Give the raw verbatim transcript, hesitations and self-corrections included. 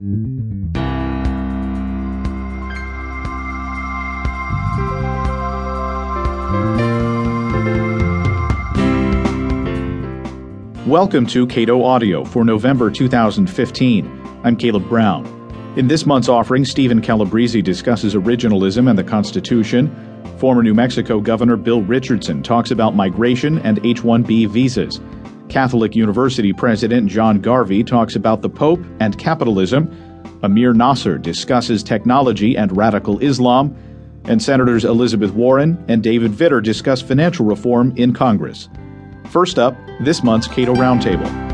Welcome to Cato Audio for November two thousand fifteen. I'm Caleb Brown. In this month's offering, Stephen Calabrese discusses originalism and the Constitution. Former New Mexico Governor Bill Richardson talks about migration and H one B visas. Catholic University President John Garvey talks about the Pope and capitalism. Amir Nasser discusses technology and radical Islam. And Senators Elizabeth Warren and David Vitter discuss financial reform in Congress. First up, this month's Cato Roundtable.